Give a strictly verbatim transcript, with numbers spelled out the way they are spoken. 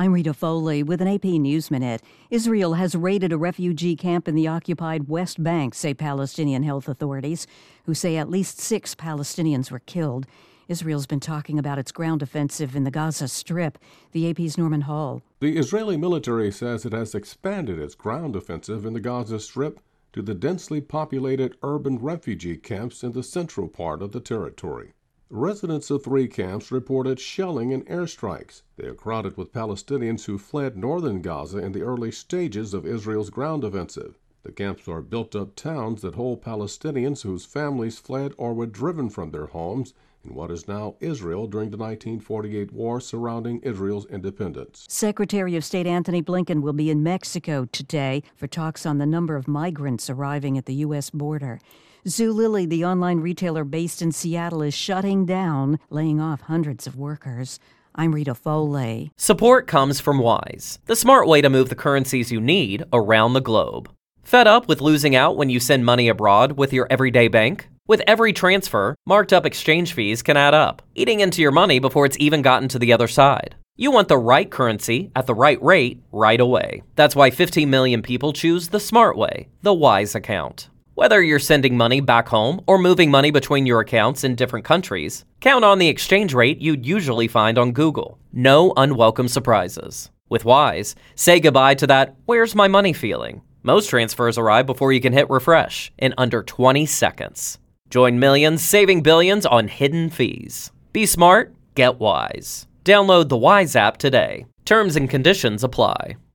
I'm Rita Foley with an A P News Minute. Israel has raided a refugee camp in the occupied West Bank, say Palestinian health authorities, who say at least six Palestinians were killed. Israel's been talking about its ground offensive in the Gaza Strip. The A P's Norman Hall. The Israeli military says it has expanded its ground offensive in the Gaza Strip to the densely populated urban refugee camps in the central part of the territory. Residents of three camps reported shelling and airstrikes. They are crowded with Palestinians who fled northern Gaza in the early stages of Israel's ground offensive. The camps are built-up towns that hold Palestinians whose families fled or were driven from their homes in what is now Israel during the nineteen forty-eight war surrounding Israel's independence. Secretary of State Antony Blinken will be in Mexico today for talks on the number of migrants arriving at the U S border. Zulily, the online retailer based in Seattle, is shutting down, laying off hundreds of workers. I'm Rita Foley. Support comes from Wise, the smart way to move the currencies you need around the globe. Fed up with losing out when you send money abroad with your everyday bank? With every transfer, marked up exchange fees can add up, eating into your money before it's even gotten to the other side. You want the right currency at the right rate right away. That's why fifteen million people choose the smart way, the Wise account. Whether you're sending money back home or moving money between your accounts in different countries, count on the exchange rate you'd usually find on Google. No unwelcome surprises. With Wise, say goodbye to that "where's my money" feeling. Most transfers arrive before you can hit refresh in under twenty seconds. Join millions saving billions on hidden fees. Be smart, get Wise. Download the Wise app today. Terms and conditions apply.